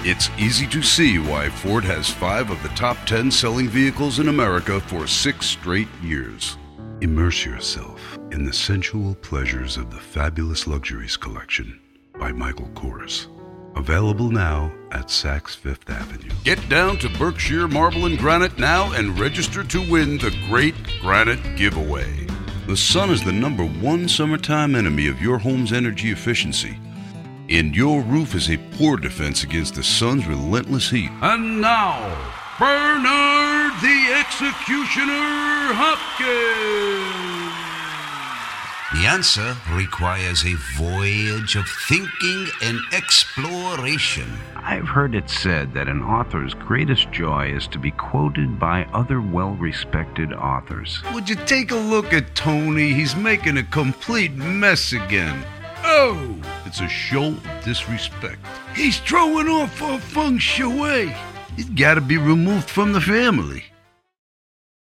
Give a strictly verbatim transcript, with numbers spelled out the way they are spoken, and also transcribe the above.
It's easy to see why Ford has five of the top ten selling vehicles in America for six straight years. Immerse yourself in the sensual pleasures of the Fabulous Luxuries Collection by Michael Kors. Available now at Saks Fifth Avenue. Get down to Berkshire Marble and Granite now and register to win the Great Granite Giveaway. The sun is the number one summertime enemy of your home's energy efficiency, and your roof is a poor defense against the sun's relentless heat. And now, Bernard the Executioner Hopkins. The answer requires a voyage of thinking and exploration. I've heard it said that an author's greatest joy is to be quoted by other well-respected authors. Would you take a look at Tony? He's making a complete mess again. Oh, it's a show of disrespect. He's throwing off our feng shui. He's got to be removed from the family.